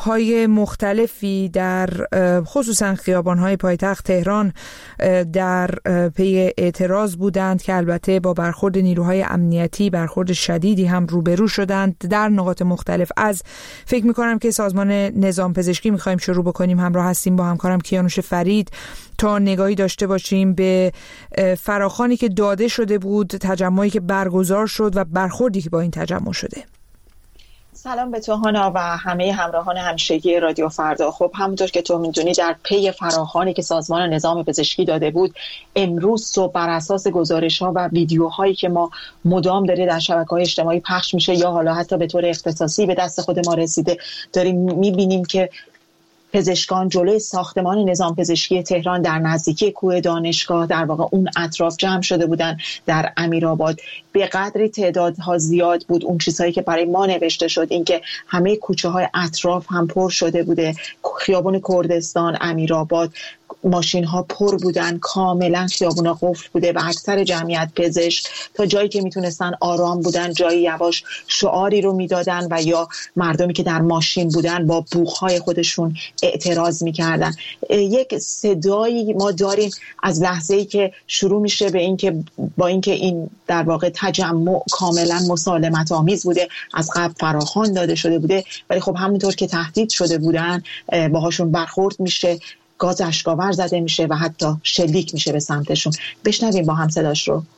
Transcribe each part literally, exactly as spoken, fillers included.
گروه‌های مختلفی در خصوصا خیابان‌های پایتخت تهران در پی اعتراض بودند که البته با برخورد نیروهای امنیتی برخورد شدیدی هم روبرو شدند در نقاط مختلف. از فکر می‌کنم که سازمان نظام پزشکی می‌خوایم شروع بکنیم. همراه هستیم با همکارم کیانوش فرید تا نگاهی داشته باشیم به فراخوانی که داده شده بود، تجمعی که برگزار شد و برخوردی که با این تجمع شده. سلام به تو هانا و همه همراهان همیشگی رادیو فردا. خب همونطور که تو میدونی در پی فراخوانی که سازمان نظام پزشکی داده بود، امروز صبح بر اساس گزارش‌ها و ویدیوهایی که ما مدام داره در شبکه‌های اجتماعی پخش میشه یا حالا حتی به طور اختصاصی به دست خود ما رسیده، داریم میبینیم که پزشکان جلوی ساختمان نظام پزشکی تهران در نزدیکی کوه دانشگاه در واقع اون اطراف جمع شده بودن. در امیرآباد به قدری تعدادها زیاد بود. اون چیزهایی که برای ما نوشته شد اینکه همه کوچه های اطراف هم پر شده بوده، خیابان کردستان، امیرآباد، ماشین ها پر بودن، کاملا خیابونا قفل بوده و اکثر جمعیت پزشک تا جایی که میتونستن آرام بودن، جایی یواش شعاری رو میدادن و یا مردمی که در ماشین بودن با بوقهای خودشون اعتراض میکردن. یک صدایی ما داریم از لحظه‌ای که شروع میشه به اینکه با اینکه این در واقع تجمع کاملا مسالمت آمیز بوده، از قبل فراخوان داده شده بوده، ولی خب همونطور که تهدید شده بودن باهاشون برخورد میشه، گاز اشک‌آور زده میشه و حتی شلیک میشه به سمتشون. بشنویم با هم صداش رو.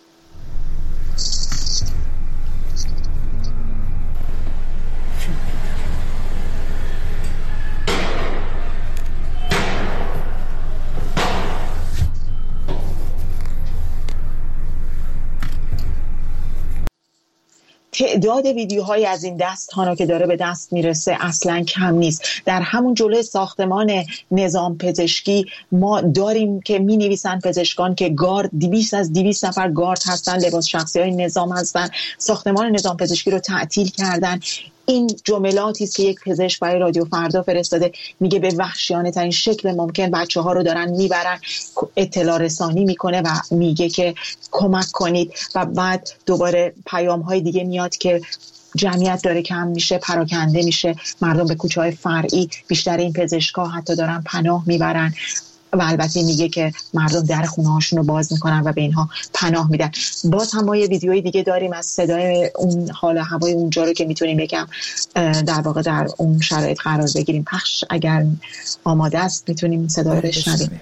تعداد ویدیوهایی از این دست هانا که داره به دست میرسه اصلا کم نیست. در همون جلوی ساختمان نظام پزشکی ما داریم که می نویسن پزشکان که گارد دویست از دویست نفر گارد هستن، لباس شخصی های نظام هستن، ساختمان نظام پزشکی رو تعطیل کردن. این جملاتی است که یک پزشک برای رادیو فردا فرستاده، میگه به وحشیانه ترین شکل ممکن بچه ها رو دارن میبرن، اطلاع رسانی میکنه و میگه که کمک کنید و بعد دوباره پیام های دیگه میاد که جمعیت داره کم میشه، پراکنده میشه، مردم به کوچه های فرعی، بیشتر این پزشکا حتی دارن پناه میبرن و البته میگه که مردم در خونه هاشون رو باز میکنن و به اینها پناه میدن. باز هم ما یه ویدیوی دیگه داریم از صدای اون حال هوای اونجا رو که میتونیم یکم در واقع در اون شرایط قرار بگیریم. پخش اگر آماده است میتونیم این صدا رو بشنویم.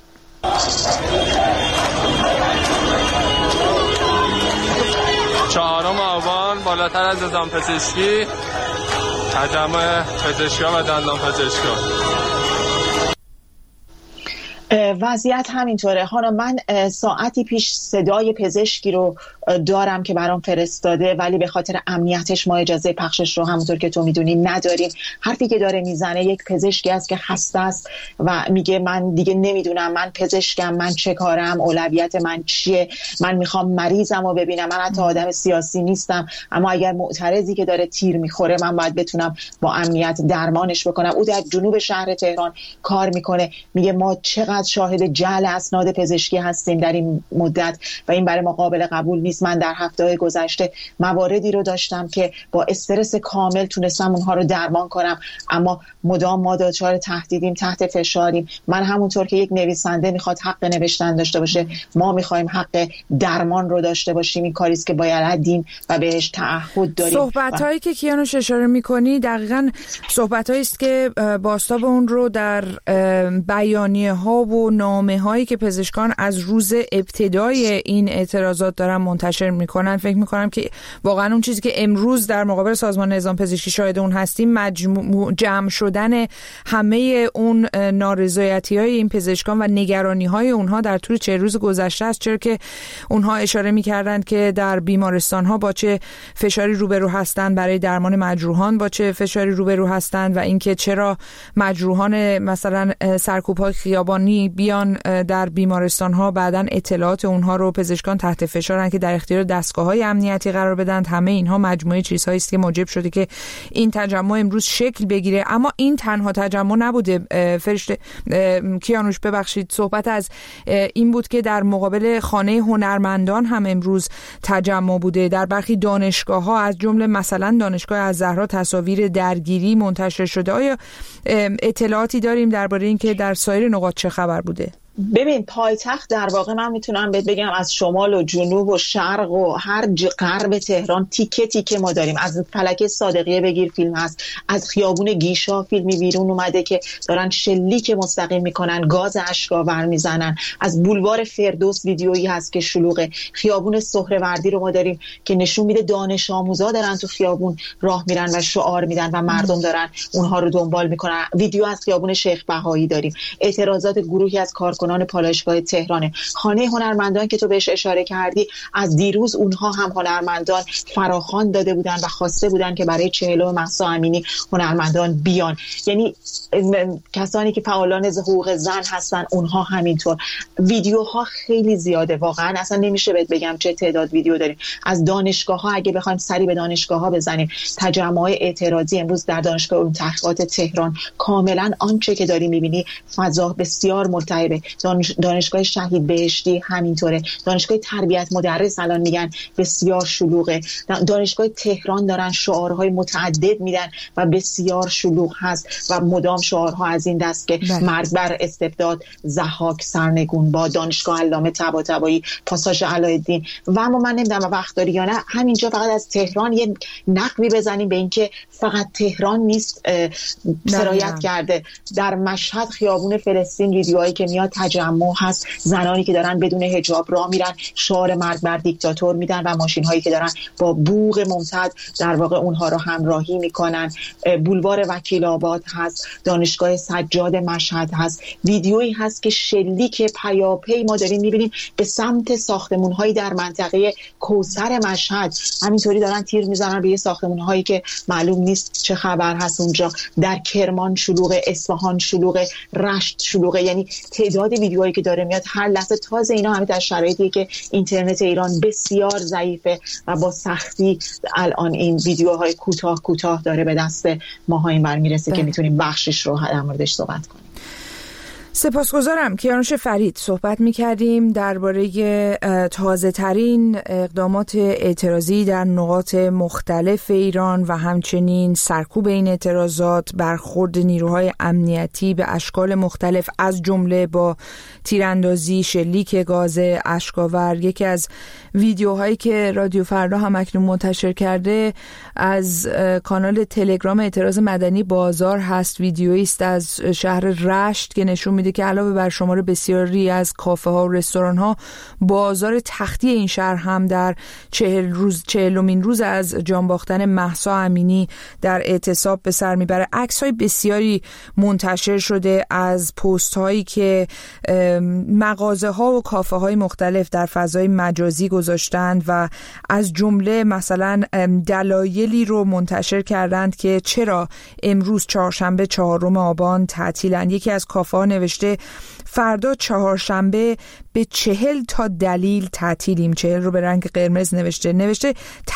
چهارم آبان بالاتر از نظام پزشکی، تجمع پزشکا و دندان پزشکا. وضعیت همینطوره. حالا من ساعتی پیش صدای پزشکی رو دارم که برام فرستاده، ولی به خاطر امنیتش ما اجازه پخشش رو همونطور که تو میدونی نداریم. حرفی که داره میزنه یک پزشکی است که خسته است و میگه من دیگه نمیدونم، من پزشکم، من چه کارم، اولویت من چیه، من میخوام مریضم رو ببینم، من حتی آدم سیاسی نیستم، اما اگر معترضی که داره تیر میخوره من باید بتونم با امنیت درمانش بکنم. او در جنوب شهر تهران کار میکنه، میگه ما چقدر شاهد جعل اسناد پزشکی هستیم در این مدت و این برای ما قابل قبول نیست. من در هفته‌های گذشته مواردی رو داشتم که با استرس کامل تونستم اونها رو درمان کنم، اما مدام ما دچار تهدیدیم، تحت فشاریم. من همونطور که یک نویسنده میخواد حق نوشتن داشته باشه، ما میخوایم حق درمان رو داشته باشیم. این کاریست که باید دیم و بهش تعهد داریم. صحبت‌هایی و... که کیانوش اشاره می‌کنی دقیقاً صحبت‌هایی است که بازتاب اون رو در بیانیه‌ها و نامه‌هایی که پزشکان از روز ابتدای این اعتراضات دارن منتشر میکنن. فکر میکنم که واقعا اون چیزی که امروز در مقابل سازمان نظام پزشکی شاهد اون هستیم، مجموع جمع شدن همه اون نارضایتی‌های این پزشکان و نگرانی‌های اونها در طول چه روز گذشته است، چرا که اونها اشاره میکردن که در بیمارستان‌ها با چه فشاری روبرو هستند برای درمان مجروحان، با چه فشاری روبرو هستند و اینکه چرا مجروحان مثلا سرکوب‌های خیابانی می بیان در بیمارستان ها، بعدن اطلاعات اونها رو پزشکان تحت فشارن که در اختیار دستگاه های امنیتی قرار بدن. همه اینها مجموعه چیزهایی است که موجب شده که این تجمع امروز شکل بگیره. اما این تنها تجمع نبوده فرشته کیانوش، ببخشید، صحبت از این بود که در مقابل خانه هنرمندان هم امروز تجمع بوده. در برخی دانشگاه ها از جمله مثلا دانشگاه الزهرا تصاویر درگیری منتشر شده. آیا اطلاعاتی داریم درباره این که در سایر نقاط چه خبر بوده؟ ببین، پایتخت در واقع من میتونم بهت بگم از شمال و جنوب و شرق و هر غرب تهران تیکه تیکه ما داریم. از فلکه صادقیه بگیر فیلم هست، از خیابون گیشا فیلمی بیرون اومده که دارن شلیک مستقیم میکنن، گاز اشک‌آور میزنن. از بولوار فردوس ویدیویی هست که شلوغه. خیابون سهروردی رو ما داریم که نشون میده دانش آموزا دارن تو خیابون راه میرن و شعار میدن و مردم دارن اونها رو دنبال میکنن. ویدیو از خیابون شیخ بهایی داریم. اعتراضات گروهی از کارکنان پالایشگاه تهران. خانه هنرمندان که تو بهش اشاره کردی، از دیروز اونها هم هنرمندان فراخوان داده بودن و خواسته بودن که برای چهلم مهسا امینی هنرمندان بیان. یعنی کسانی که فعالان حقوق زن هستن اونها همینطور. ویدیوها خیلی زیاده، واقعا اصلا نمیشه بهت بگم چه تعداد ویدیو داریم. از دانشگاه ها اگه بخوایم سری به دانشگاه ها بزنیم، تجمع اعتراضی امروز در دانشگاه علوم تحقیقات تهران کاملا آنچه که داری میبینی، فضا بسیار ملتهبه. دانشگاه شهید بهشتی همینطوره. دانشگاه تربیت مدرس الان میگن بسیار شلوغه. دانشگاه تهران دارن شعارهای متعدد میدن و بسیار شلوغ هست و مدام شعارها از این دست که بله. مرگ بر استبداد، ضحاک سرنگون با. دانشگاه علامه طباطبایی، پاساژ علایالدین. و اما من نمیدونم وقت داری یا نه، همینجا فقط از تهران یه نقبی بزنیم به اینکه فقط تهران نیست سرایت کرده. در مشهد خیابون فلسطین ویدیوهایی که میاد تجمع هست، زنانی که دارن بدون حجاب راه میرن شعار مرگ بر دیکتاتور میدن و ماشین هایی که دارن با بوق ممتد در واقع اونها رو همراهی میکنن. بولوار وکیل آباد هست، دانشگاه سجاد مشهد هست. ویدیویی هست که شلیک پیاپی ما داریم میبینیم به سمت ساختمون هایی در منطقه کوثر مشهد. همینطوری دارن تیر میزنن به یه ساختمون هایی که معلوم نیست چه خبر هست اونجا. در کرمان شلوغه، اصفهان شلوغه، رشت شلوغه. یعنی تعداد ویدیوهایی که داره میاد هر لحظه تازه. اینا همه در شرایطی که اینترنت ایران بسیار ضعیفه و با سختی الان این ویدیوهای کوتاه کوتاه داره به دست ماها این بر میرسه که میتونیم بخشش رو در موردش صحبت کنیم. سپاسگزارم. کیانوش فرید، صحبت می‌کردیم درباره تازه ترین اقدامات اعتراضی در نقاط مختلف ایران و همچنین سرکوب این اعتراضات، برخورد نیروهای امنیتی به اشکال مختلف از جمله با تیراندازی، شلیک گاز اشک‌آور. یکی از ویدیوهایی که رادیو فردا هم اکنون منتشر کرده از کانال تلگرام اعتراض مدنی بازار هست. ویدیویی است از شهر رشت که نشون میده که علاوه بر شمار بسیاری از کافه ها و رستوران ها، بازار تختی این شهر هم در چهل روز چهلمین روز از جان باختن مهسا امینی در اعتصاب به سر میبره. عکس های بسیاری منتشر شده از پست هایی که مغازه ها و کافه های مختلف در فضای مجازی گذاشتند و از جمله مثلا دلایلی رو منتشر کردند که چرا امروز چهارشنبه چهارم آبان تعطیلن. یکی از کافه ها نوشته فردا چهارشنبه به چهل تا دلیل تعطیلیم. چهل رو به رنگ قرمز نوشته. نوشته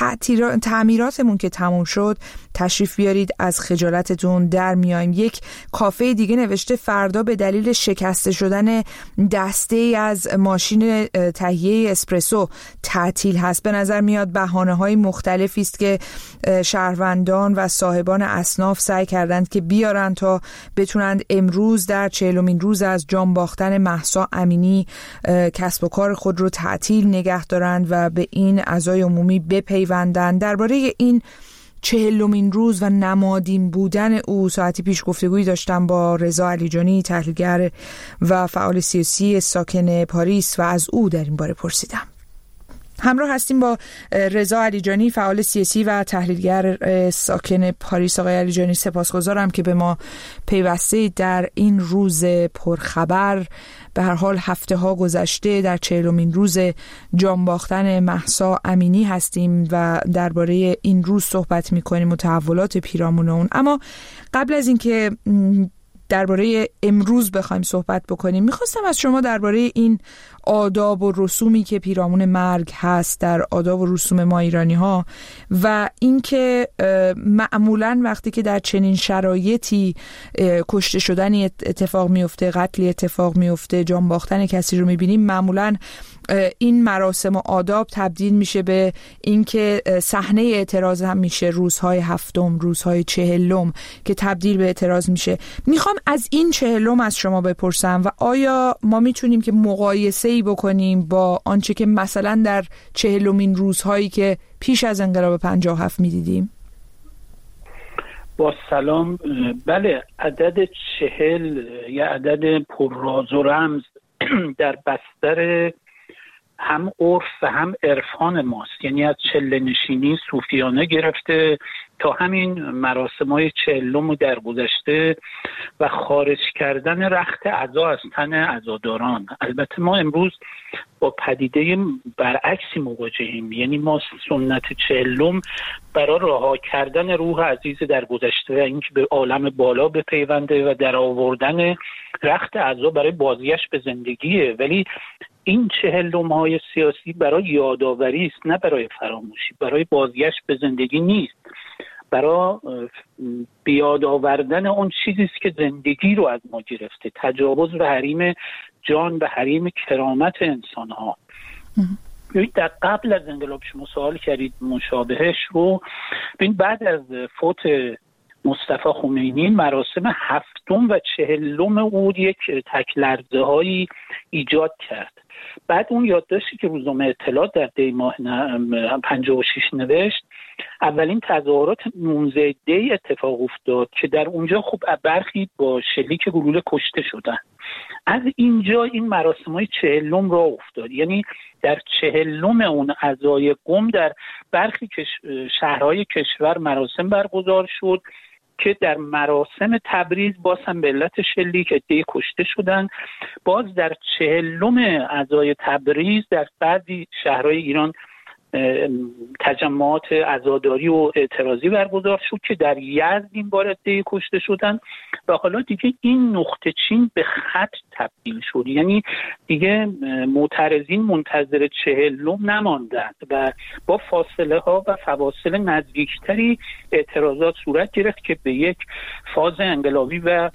تعمیراتمون که تموم شد تشریف بیارید، از خجالتتون در میایم. یک کافه دیگه نوشته فردا به دلیل شکسته شدن دسته ای از ماشین تهیه اسپرسو تعطیل هست. به نظر میاد بهانه های مختلفی است که شهروندان و صاحبان اصناف سعی کردند که بیارن تا بتونند امروز در چهلمین روز از جان باختن مهسا امینی کسب و کار خود رو تعطیل نگه دارند و به این عزای عمومی بپیوندند. درباره این چهلمین روز و نمادین بودن او ساعتی پیش گفتگویی داشتم با رضا علیجانی، تحلیلگر و فعال سیاسی ساکن پاریس، و از او در این باره پرسیدم. همراه هستیم با رضا علیجانی، فعال سیاسی و تحلیلگر ساکن پاریس. آقای علیجانی، سپاسگزارم که به ما پیوسته در این روز پرخبر. به هر حال هفته ها گذشته، در چهلمین روز جان باختن مهسا امینی هستیم و درباره این روز صحبت می‌کنیم و تحولات پیرامون اون. اما قبل از اینکه درباره امروز بخوایم صحبت بکنیم، میخواستم از شما درباره این آداب و رسومی که پیرامون مرگ هست در آداب و رسوم ما ایرانی ها و اینکه معمولاً وقتی که در چنین شرایطی کشته شدنی اتفاق میفته، قتلی اتفاق میفته، جان باختن کسی رو میبینیم، معمولاً این مراسم و آداب تبدیل میشه به اینکه صحنه اعتراض هم میشه روزهای هفتم، روزهای چهلم که تبدیل به اعتراض میشه. میخوام از این چهلم از شما بپرسم و آیا ما میتونیم که مقایسه‌ای بکنیم با آنچه که مثلا در چهلمین روزهایی که پیش از انقلاب پنجاه و هفت میدیدیم؟ با سلام. بله، عدد چهل یا عدد پر راز و رمز در بستر هم عرف و هم عرفان ماست، یعنی از چله نشینی صوفیانه گرفته تا همین مراسم‌های چهلم در گذشته و خارج کردن رخت عزا از تن عزاداران. البته ما امروز با پدیده برعکسی مواجهیم، یعنی ما سنت چهلم برای رها کردن روح عزیز در گذشته و اینکه به عالم بالا بپیونده و در آوردن رخت عزا برای بازگشت به زندگیه، ولی این چهلم‌های سیاسی برای یادآوری است، نه برای فراموشی، برای بازگشت به زندگی نیست، برای بیاد آوردن اون چیزی است که زندگی رو از ما گرفته، تجاوز و حریم جان و حریم کرامت انسان‌ها. در قبل از انقلاب شما سوال کردید مشابهش رو، ببین بعد از فوت مصطفی خمینی مراسم هفتم و چهلم او یک تک‌لرزه هایی ایجاد کرد. بعد اون یادداشتی که روزنامه اطلاعات در دی ماه پنجاه و شش نوشت، اولین تظاهرات نوزده دی اتفاق افتاد که در اونجا خب برخی با شلیک گلوله کشته شدن. از اینجا این مراسم‌های چهلم را افتاد، یعنی در چهلم اون عزای قم در برخی شهرهای کشور مراسم برگزار شد که در مراسم تبریز باز هم به علت شلیک عده‌ای کشته شدن. باز در چهلم عزای تبریز در بعضی شهرهای ایران تجمعات عزاداری و اعتراضی برگزار شد که در یزد این بار عده‌ای کشته شدن و حالا دیگه این نقطه چین به خط تبدیل شد، یعنی دیگه معترضین منتظر چهلم نماندند و با فاصله ها و فواصل نزدیکتری اعتراضات صورت گرفت که به یک فاز انقلابی و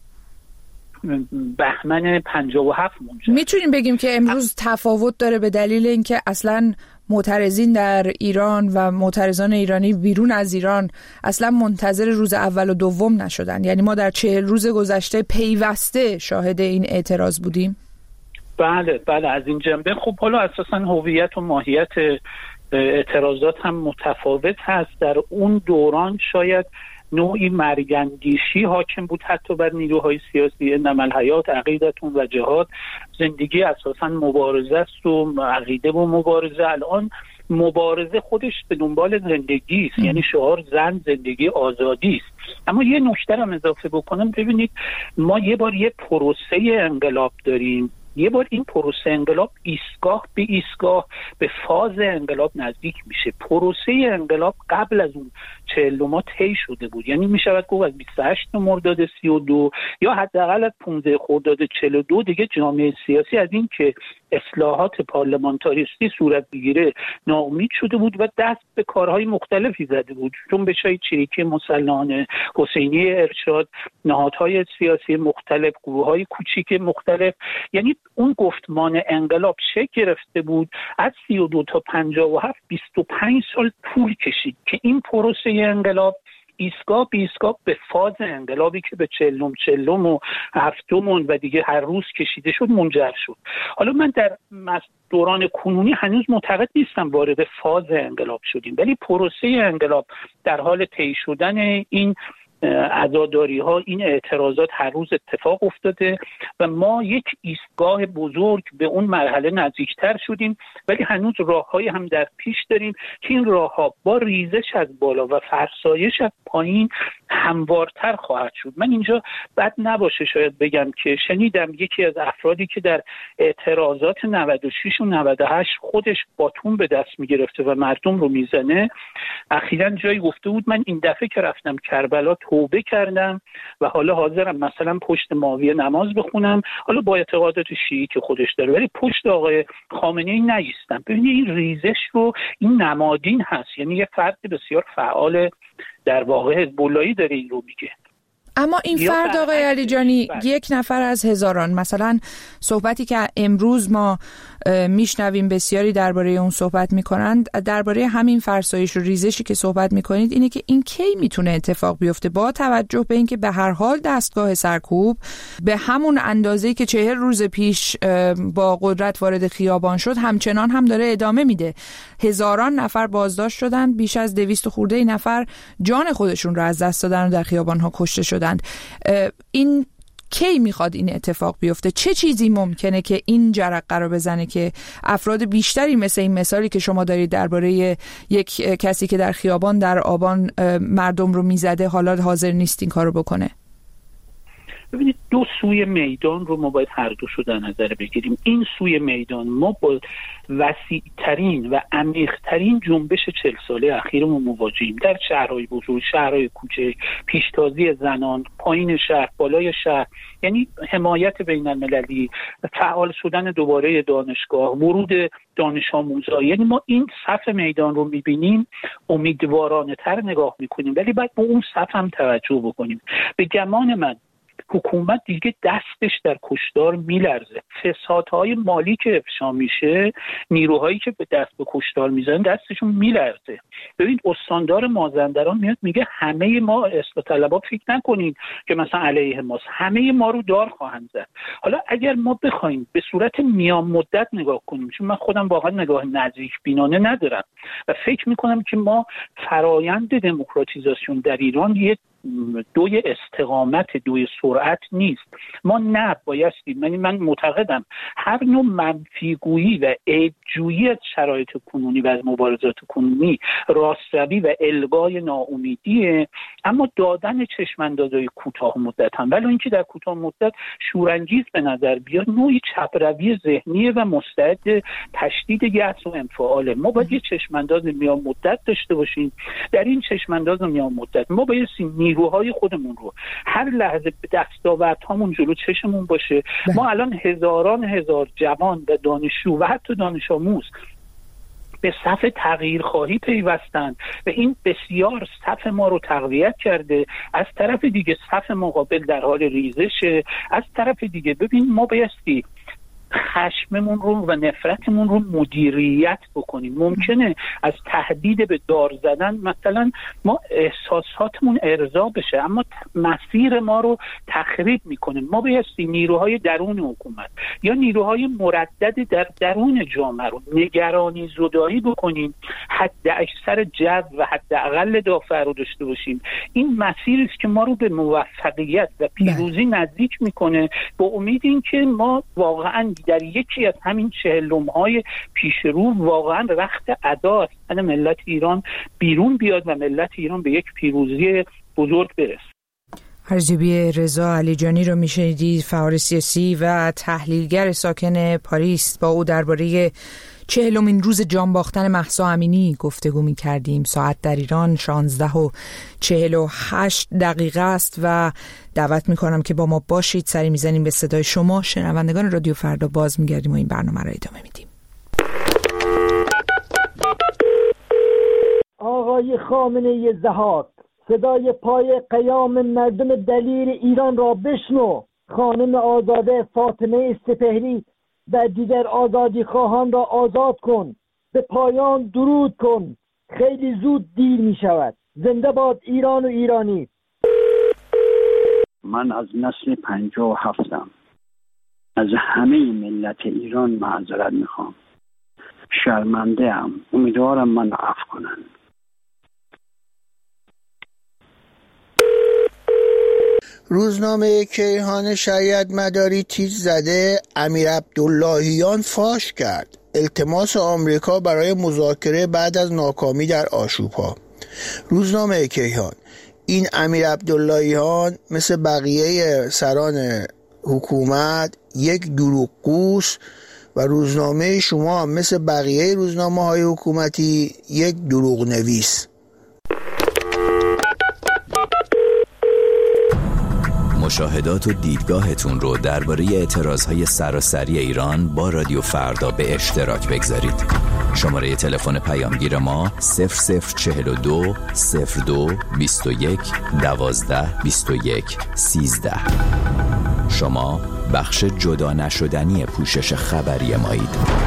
بهمن پنجاه و هفت منجر. میتونیم بگیم که امروز تفاوت داره به دلیل اینکه اصلا معترضین در ایران و معترضان ایرانی بیرون از ایران اصلا منتظر روز اول و دوم نشدن، یعنی ما در چهل روز گذشته پیوسته شاهد این اعتراض بودیم. بله بله، از این جنبه خب حالا اساسا هویت و ماهیت اعتراضات هم متفاوت هست. در اون دوران شاید نوعی مرگندیشی حاکم بود حتی بر نیروهای سیاسی، انما الحیات عقیدتون و جهاد، زندگی اساسا مبارزه است و عقیده و مبارزه. الان مبارزه خودش به دنبال زندگی است، یعنی شعار زن زندگی آزادی است. اما یه نکته هم اضافه بکنم، ببینید ما یه بار یه پروسه انقلاب داریم، یه بار این پروسه انقلاب ایستگاه به ایستگاه به فاز انقلاب نزدیک میشه. پروسه انقلاب قبل از اون چهلم طی شده بود، یعنی میشود گفت از بیست و هشت مرداد سی و دو یا حداقل از پانزده خرداد چهل و دو دیگه جامعه سیاسی از این که اصلاحات پارلمانتاریستی صورت بگیره ناامید شده بود و دست به کارهای مختلفی زده بود، جنبش‌های چریکی مسلحانه، حسینی ارشاد، نهادهای سیاسی مختلف، گروه‌های کوچیک مختلف. یعنی اون گفتمان انقلاب شکل گرفته بود. از سی و دو تا پنجاه و هفت بیست و پنج سال طول کشید که این پروسه انقلاب ایستگاه به ایستگاه به فاز انقلابی که به چهلم چهلم و هفتم و دیگه هر روز کشیده شد منجر شد. حالا من در دوران کنونی هنوز معتقد نیستم وارد فاز انقلاب شدیم، ولی پروسه انقلاب در حال طی شدن این عزاداری ها، این اعتراضات هر روز اتفاق افتاده و ما یک ایستگاه بزرگ به اون مرحله نزدیکتر شدیم، ولی هنوز راه‌های هم در پیش داریم که این راه‌ها با ریزش از بالا و فرسایش از پایین هموارتر خواهد شد. من اینجا بد نباشه شاید بگم که شنیدم یکی از افرادی که در اعتراضات نود و شش و نود و هشت خودش باتون به دست میگرفته و مردم رو میزنه، اخیراً جایی گفته بود من این دفعه که رفتم کربلا توبه کردم و حالا حاضرم مثلا پشت ماویه نماز بخونم، حالا با اعتقادات شیعی که خودش داره، ولی پشت آقای خامنه‌ای نایستم. ببینید این ریزش رو، این نمادین هست، یعنی یه فرد بسیار فعال در واقع حزب اللهی داره این رو میگه. اما این فرد آقای علیجانی یک نفر از هزاران، مثلا صحبتی که امروز ما میشنویم بسیاری درباره اون صحبت میکنند، درباره همین فرسایش و ریزشی که صحبت میکنید اینه که این کی میتونه اتفاق بیفته، با توجه به اینکه به هر حال دستگاه سرکوب به همون اندازه‌ای که چهل روز پیش با قدرت وارد خیابان شد همچنان هم داره ادامه میده. هزاران نفر بازداشت شدن، بیش از دویست خورده نفر جان خودشون رو از دست دادن و در خیابان‌ها کشته شدن. این کی میخواد این اتفاق بیفته؟ چه چیزی ممکنه که این جرقه رو بزنه که افراد بیشتری مثل این مثالی که شما دارید درباره یک کسی که در خیابان در آبان مردم رو میزده حالا حاضر نیست این کارو بکنه؟ ببینید دو سوی میدان رو ما باید هر دو شو در نظر بگیریم. این سوی میدان ما با وسیع ترین و عمیق ترین جنبش چهل ساله اخیرمون مواجهیم. در شهرهای بزرگ، شهرهای کوچک، پیشتازی زنان، پایین شهر، بالای شهر، یعنی حمایت بین المللی، فعال شدن دوباره دانشگاه، ورود دانش آموزا، یعنی ما این صف میدان رو میبینیم امیدوارانه تر نگاه میکنیم، ولی باید به اون صف هم توجه بکنیم. به گمان من حکومت دیگه دستش در کشتار میلرزه. فسادهای مالی که افشا میشه، نیروهایی که به دست به کشتار میزنن دستشون میلرزه. ببین استاندار مازندران میاد میگه همه ما اصلاح طلبا فکر نکنین که مثلا علیه ماست، همه ما رو دار خواهند زد. حالا اگر ما بخوایم به صورت میان مدت نگاه کنیم، چون من خودم واقعا نگاه نزدیک بینانه ندارم و فکر میکنم که ما فرایند دموکراتیزاسیون در ایران یه دوی استقامت، دوی سرعت نیست. ما نه بایستی، من من معتقدم هر نوع منفیگویی و عیبجویی از شرایط کنونی و از مبارزات کنونی راستروی و الغای ناامیدیه، اما دادن چشم‌اندازهای کوتاه مدت هم، ولی اینکه در کوتاه مدت شورانگیز به نظر بیاد، نوعی چپروی ذهنیه و مستعد تشدید یأس و انفعاله. ما باید یه چشم‌انداز میان مدت داشته باشیم. در این چشم‌انداز میان مدت ما باید نیروهای خودمون رو هر لحظه به دستاوردهامون جلو چشمون باشه. بله. ما الان هزاران هزار جوان و دانشجو و حتی دانش آموز به صف تغییرخواهی پیوستن و این بسیار صف ما رو تقویت کرده. از طرف دیگه صف مقابل در حال ریزشه. از طرف دیگه ببین ما بایستی خشممون رو و نفرتمون رو مدیریت بکنیم. ممکنه از تهدید به دار زدن مثلا ما احساساتمون ارضا بشه، اما مسیر ما رو تخریب میکنه. ما بایستی نیروهای درون حکومت یا نیروهای مردد در درون جامعه رو نگرانی زدایی بکنیم، حد اکثر جذب و حد اقل دافع رو داشته باشیم. این مسیری است که ما رو به موفقیت و پیروزی نزدیک میکنه، با امید این که ما واقعا در یکی از همین چهلم‌های پیش رو واقعا رخت ادا از ملت ایران بیرون بیاد و ملت ایران به یک پیروزی بزرگ برسه. ارزیابی رضا علیجانی رو میشنیدید، فعال سیاسی و تحلیلگر ساکن پاریس. با او درباره چهلمین روز جان باختن مهسا امینی گفتگو می کردیم. ساعت در ایران شانزده و چهل و هشت دقیقه است و دعوت می کنم که با ما باشید. سری می زنیم به صدای شما شنوندگان رادیو فردا، باز می گردیم و این برنامه را ادامه میدیم. آقای خامنه‌ای ضحاک، صدای پای قیام مردم دلیر ایران را بشنو. خانم آزاده فاطمه سپهری و دیگر آزادی خواهان را آزاد کن. به پایان درود کن، خیلی زود دیر می شود. زنده باد ایران و ایرانی. من از نسل پنجاه و هفتم، از همه ملت ایران معذرت میخوام. شرمنده ام. امیدوارم من عفو کنن. روزنامه کیهان شریعت مداری تیز زده امیر عبداللهیان فاش کرد التماس آمریکا برای مذاکره بعد از ناکامی در آشوب‌ها. روزنامه کیهان: این امیر عبداللهیان مثل بقیه سران حکومت یک دروغگوست و روزنامه شما مثل بقیه روزنامه های حکومتی یک دروغ نویس. مشاهدات و دیدگاهتون رو درباره اعتراضهای سراسری ایران با رادیو فردا به اشتراک بگذارید. شماره تلفن پیامگیر ما صفر صفر چهل و دو صفر دو بیست و یک دوازده بیست و یک سیزده. شما بخش جدا نشدنی پوشش خبری مایید.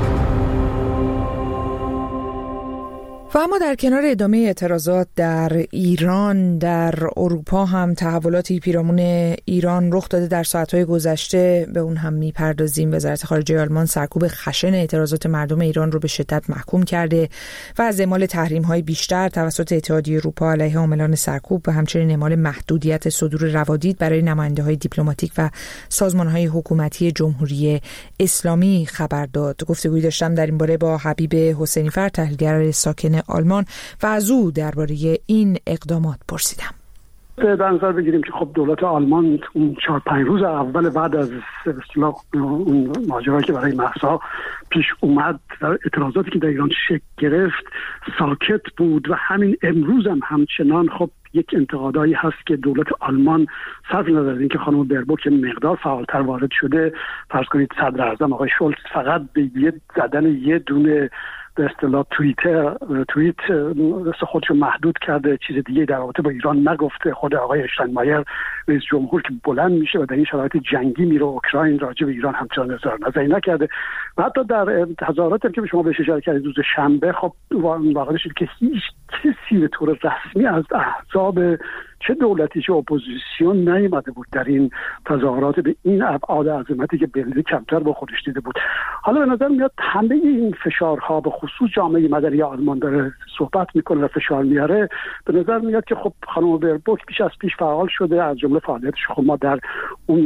و اما در کنار ادامه اعتراضات در ایران، در اروپا هم تحولاتی پیرامون ایران رخ داده. در ساعت‌های گذشته به اون هم میپردازیم. وزارت خارجه آلمان سرکوب خشن اعتراضات مردم ایران رو به شدت محکوم کرده و از اعمال تحریم‌های بیشتر توسط اتحادیه اروپا علیه عاملان سرکوب و همچنین اعمال محدودیت صدور روادید برای نماینده‌های دیپلماتیک و سازمان‌های حکومتی جمهوری اسلامی خبر داد. گفتگویی داشتم در این باره با حبیب حسینیفر، تحلیلگر ساکن آلمان، و از او درباره این اقدامات پرسیدم. در نظر بگیریم که خب دولت آلمان اون چهار پنج روز اول بعد از اصطلاح اون ماجرایی که برای مهسا پیش اومد و اعتراضاتی که در ایران شکل گرفت ساکت بود و همین امروز هم همچنان خب یک انتقادایی هست که دولت آلمان صرف نظر از اینکه خانم بربوک مقدار فعالتر وارد شده، فرض کنید صدر اعظم آقای شولز فقط به یه زدن یه دونه به اصطلاح توییتر توییت خودشو محدود کرده، چیز دیگه در رابطه با ایران نگفته. خود آقای اشتاینمایر رئیس جمهور که بلند میشه و در این شرایط جنگی میره اوکراین راجع به ایران همچنان اظهار نظری نکرده. و حتی در تظاهراتی که به شما بهش اشاره کردید روز شنبه خب واقعا شد که هیچ کسی به طور رسمی از احزاب چه دولتی چه اپوزیسیون نیامده بود در این تظاهرات به این ابعاد عظمتی که بنزی کمتر با خودش دیده بود. حالا به نظر میاد همه این فشارها به خصوص جامعه مدنی آلمان داره صحبت میکنه و فشار میاره. به نظر میاد که خب خانم بربوک بیش از پیش فعال شده، از جمله فعالیتش خب ما در اون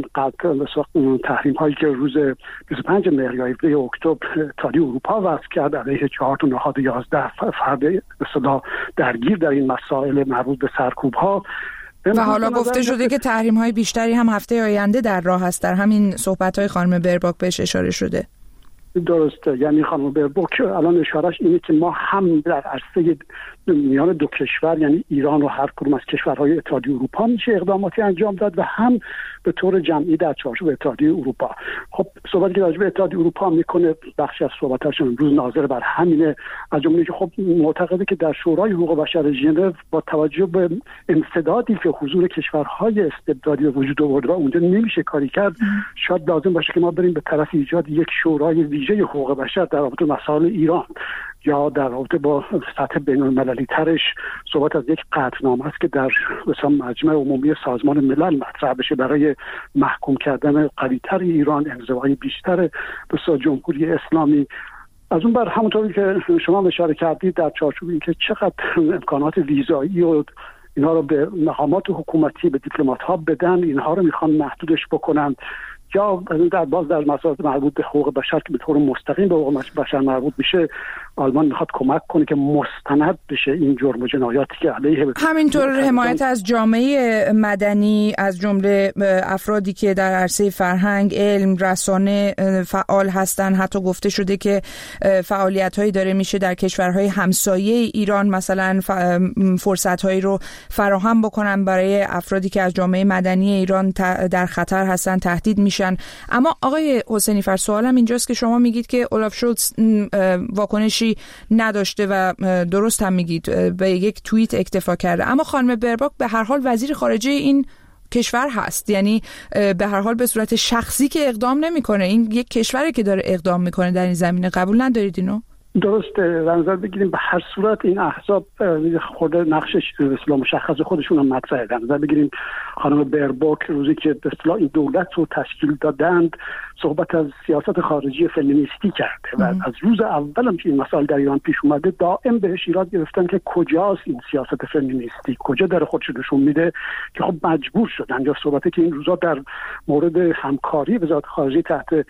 تحریم هایی که روز بیست و پنج مهر یا هفده اکتبر اتحادیه اروپا وضع کرد علیه چهار تا نهاد یازده فرد به اصطلاح درگیر در این مسائل مربوط به سرکوب ها. و حالا گفته شده که تحریم های بیشتری هم هفته آینده در راه است. در همین صحبت های خانم بربوک بهش اشاره شده. درسته، یعنی خانم بربوک الان اشارهش اینه که ما هم در عرصه میان دو کشور یعنی ایران و هر کدوم از کشورهای اتحادیه اروپا میشه اقداماتی انجام داد و هم به طور جمعی در چارچوب اتحادیه اروپا. خب صحبتی که راجع به اتحادیه اروپا میکنه بخشی از صحبتاش امروز ناظر بر همینه، از جمله که خب معتقده که در شورای حقوق بشر ژنو با توجه به انسدادی که حضور کشورهای استبدادی به وجود آورده و اونجا نمیشه کاری کرد، شاید لازم باشه که ما بریم به طرف ایجاد یک شورای ویژه حقوق بشر در رابطه با مسائل ایران یا در رابطه با سطح بین‌المللی ترش. صحبت از یک قطعنامه است که در مثلا مجمع عمومی سازمان ملل مطرح بشه برای محکوم کردن قوی‌تر ایران، انزوای بیشتر به جمهوری اسلامی. از اون بر همونطوری که شما اشاره کردید در چارچوب اینکه چقدر امکانات ویزایی و اینها رو به مقامات حکومتی به دیپلمات ها بدن، اینها رو میخوان محدودش بکنن، یا در باز در مسائل مربوط به حقوق بشر که به طور مستقیم به حقوق بشر مربوط میشه آلمان میخواد کمک کنه که مستند بشه این جرم و جنایاتی که علیه همینطور حمایت از جامعه مدنی از جمله افرادی که در عرصه فرهنگ، علم، رسانه فعال هستن. حتی گفته شده که فعالیت‌هایی داره میشه در کشورهای همسایه ایران، مثلا فرصت‌هایی رو فراهم بکنن برای افرادی که از جامعه مدنی ایران در خطر هستن، تهدید میشن. اما آقای حسینیفر، سوالم اینجاست که شما میگید که اولاف شولز واکنشی نداشته و درست هم میگید به یک توییت اکتفا کرده، اما خانم بربوک به هر حال وزیر خارجه این کشور هست، یعنی به هر حال به صورت شخصی که اقدام نمیکنه، این یک کشوری که داره اقدام میکنه در این زمینه. قبول ندارید اینو؟ درسته، در نظر بگیریم به هر صورت این احزاب خود نقشش به اصطلاح مشخص خودشون هم مطرحه. در نظر بگیریم خانم بربوک روزی که به اصطلاح این دولت رو تشکیل دادند صحبت از سیاست خارجی فمینیستی کرده و از روز اول هم که این مسائل در ایران پیش اومده دائم بهش ایراد گرفتن که کجاست این سیاست فمینیستی، کجا در خودش نشون میده که خب مجبور شدن. یا صحبتی که این روزا در مورد همکاری وزارت خارجه تحت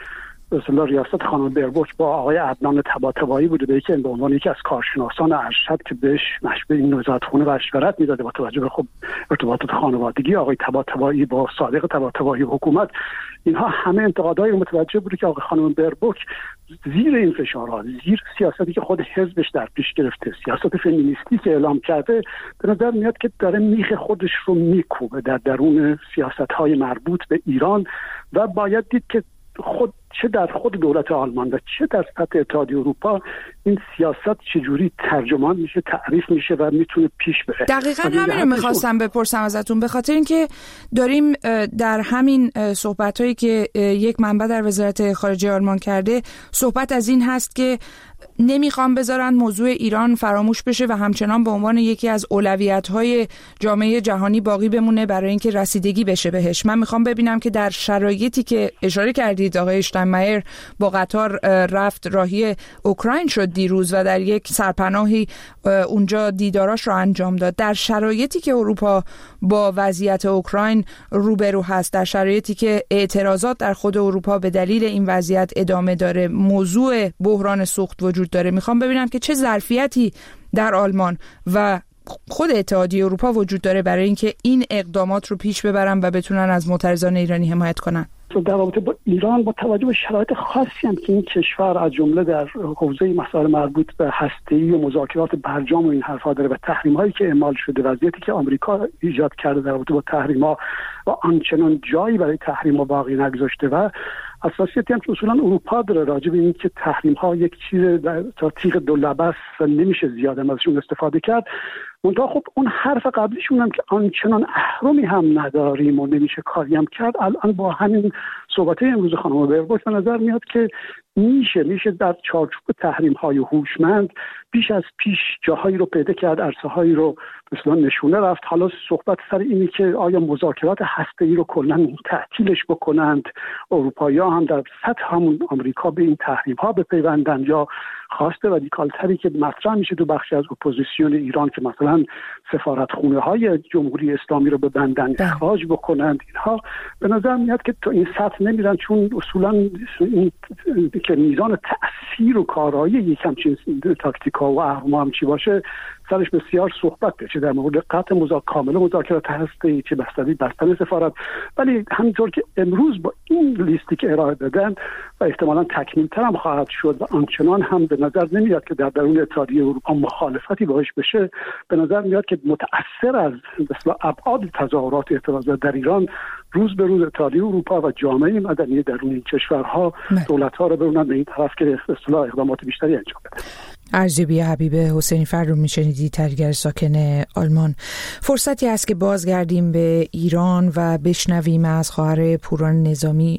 به اصطلاح ریاست خانم بربوک با آقای عدنان طباطبایی بوده، به یکی به عنوان یکی از کارشناسان ارشد که بهش مشروع این وزارتخونه و اشارت میداده با توجه به خب ارتباطات خانوادگی آقای طباطبایی با صادق طباطبایی حکومت. اینها همه انتقادهای متوجه بوده که آقای خانم بربوک زیر این فشارها، زیر سیاستی که خود حزبش در پیش گرفته، سیاست فمینیستی که اعلام کرده، به نظر میاد که داره میخ خودش رو میکوبه در درون سیاست‌های مربوط به ایران و باید دید که خود چه در خود دولت آلمان و چه در سطح اتحادیه اروپا این سیاست چجوری ترجمان میشه، تعریف میشه و میتونه پیش بره. دقیقاً همین رو میخواستم بپرسم ازتون، به خاطر اینکه داریم در همین صحبتایی که یک منبع در وزارت خارجه آلمان کرده صحبت از این هست که نمیخوام بذارن موضوع ایران فراموش بشه و همچنان به عنوان یکی از اولویت‌های جامعه جهانی باقی بمونه برای اینکه رسیدگی بشه بهش. من میخوام ببینم که در شرایطی که اشاره کردید آقای اشتاینمایر با قطار رفت راهی اوکراین شد دیروز و در یک سرپناهی اونجا دیداراش را انجام داد، در شرایطی که اروپا با وضعیت اوکراین روبرو هست، در شرایطی که اعتراضات در خود اروپا به دلیل این وضعیت ادامه داره، موضوع بحران سوخت وجود داره، میخوام ببینم که چه ظرفیتی در آلمان و خود اتحادیه اروپا وجود داره برای اینکه این اقدامات رو پیش ببرن و بتونن از معترضان ایرانی حمایت کنن. در رابطه با ایران با توجه به شرایط خاصی هم که این کشور از جمله در حوزه مسائل مربوط به هسته‌ای و مذاکرات برجام و این حرفا داره و تحریم‌هایی که اعمال شده، وضعیتی که آمریکا ایجاد کرده در رابطه با تحریم‌ها و آنچنان جایی برای تحریم‌ها باقی نگذاشته و اساسیتی هم که اصولا اروپا داره راجع به این که تحریم‌ها یک چیز تا تیغ دو لبه است و نمیشه زیاده ازشون استفاده کرد. منتها خب اون حرف قبلیشون هم که آنچنان اهرمی هم نداریم و نمیشه کاری هم کرد، الان با همین صحبته امروز خانم بربوک به نظر میاد که میشه میشه در چارچوب تحریم‌های هوشمند بیش از پیش جاهایی رو پیدا کرد، عرصه‌هایی رو مثلا نشونه رفت. حالا صحبت سر اینی که آیا مذاکرات هسته‌ای رو کلاً تعطیلش بکنند، اروپایی‌ها هم در سطح همون آمریکا به این تحریم‌ها بپیوندن، یا خواسته رادیکال‌تری که مطرح میشه تو بخشی از اپوزیسیون ایران که مثلا سفارتخونه‌های جمهوری اسلامی رو ببندن، اخراج بکنند. اینها به نظر میاد که تو این سطح نمیرن، چون اصولاً این که میزان تأثیر و کارایی یک همچین تاکتیکا و اهرم هم چی باشه سرش بسیار صحبت بشه در مورد قطع مذاکره کامل مذاکرات هسته چه بستری بستن سفارت. ولی همینطور که امروز با این لیستی که ارائه دادن و احتمالاً تکمیل تر هم خواهد شد و آنچنان هم به نظر نمیاد که در درون اتحادیه اروپا مخالفتی باهاش بشه، به نظر میاد که متأثر از مثلا ابعاد تظاهرات اعتراضات در ایران روز به روز اتحادیه اروپا و جامعه مدنی درون این کشورها دولت‌ها رو برونن به این طرف که اصطلاح اقدامات بیشتری انجام بدن. ارزیابی حبیب حسینی فر رو میشنیدی، تحلیلگر ساکن آلمان. فرصتی هست که بازگردیم به ایران و بشنویم از خواهر پوران نظامی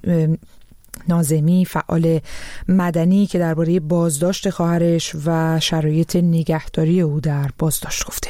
ناظمی، فعال مدنی، که درباره بازداشت خواهرش و شرایط نگهداری او در بازداشت گفته.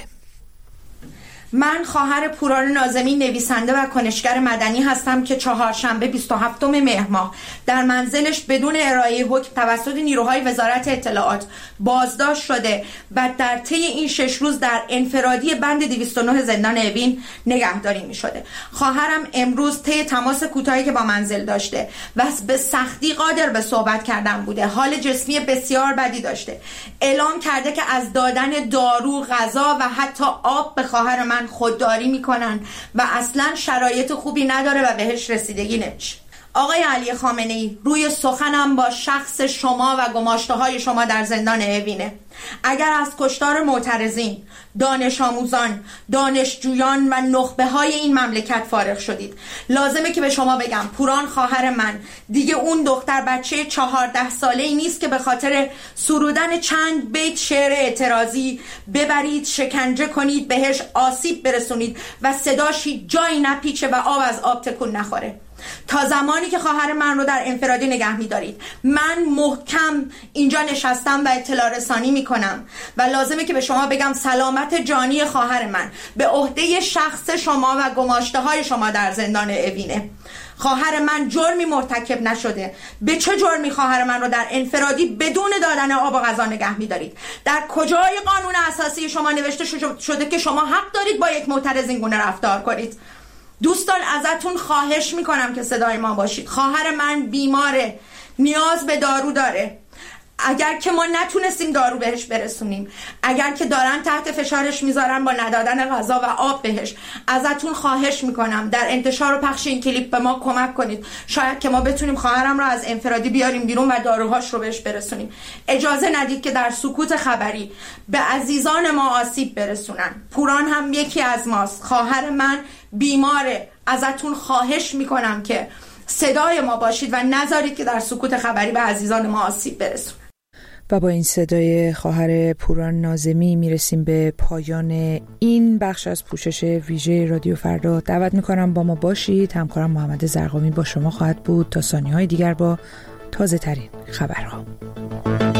من خواهر پوران ناظمی، نویسنده و کنشگر مدنی هستم که چهارشنبه بیست و هفتم مهر ماه در منزلش بدون ارائه حکم توسط نیروهای وزارت اطلاعات بازداشت شده و در طی این شش روز در انفرادی بند دویست و نه زندان اوین نگهداری می شده. خواهرم امروز طی تماس کوتاهی که با منزل داشته و به سختی قادر به صحبت کردن بوده، حال جسمی بسیار بدی داشته، اعلام کرده که از دادن دارو، غذا و حتی آب به خواهر من خودداری میکنن و اصلا شرایط خوبی نداره و بهش رسیدگی نمیشه. آقای علی خامنه‌ای، روی سخنم با شخص شما و گماشته‌های شما در زندان اوینه. اگر از کشتار معترضین، دانش آموزان، دانشجویان و نخبه‌های این مملکت فارغ شدید، لازمه که به شما بگم پوران خواهر من دیگه اون دختر بچه چهارده ساله‌ای نیست که به خاطر سرودن چند بیت شعر اعتراضی ببرید، شکنجه کنید، بهش آسیب برسونید و صداش جایی نپیچه و آب از آب تکون نخوره. تا زمانی که خواهر من رو در انفرادی نگه می‌دارید، من محکم اینجا نشستم و اطلاع رسانی میکنم و لازمه که به شما بگم سلامت جانی خواهر من به عهده شخص شما و گماشته‌های شما در زندان اوینه. خواهر من جرمی مرتکب نشده. به چه جرمی خواهر من رو در انفرادی بدون دادن آب و غذا نگه می‌دارید؟ در کجای قانون اساسی شما نوشته شده که شما حق دارید با یک معترض این گونه رفتار کنید؟ دوستان ازتون خواهش میکنم که صدای ما باشید. خواهر من بیماره، نیاز به دارو داره. اگر که ما نتونستیم دارو بهش برسونیم، اگر که دارن تحت فشارش میذارن با ندادن غذا و آب بهش، ازتون خواهش میکنم در انتشار و پخش این کلیپ به ما کمک کنید، شاید که ما بتونیم خواهرم رو از انفرادی بیاریم بیرون و داروهاش رو بهش برسونیم. اجازه ندید که در سکوت خبری به عزیزان ما آسیب برسونن. پوران هم یکی از ماست، خواهر من بیماره. ازتون خواهش میکنم که صدای ما باشید و نذارید که در سکوت خبری به عزیزان ما آسیب برسونن. و با این صدای خواهر پوران ناظمی میرسیم به پایان این بخش از پوشش ویژه رادیو فردا. دعوت میکنم با ما باشید. همکارم محمد زرقامی با شما خواهد بود تا ثانیه‌های دیگر با تازه ترین خبرها.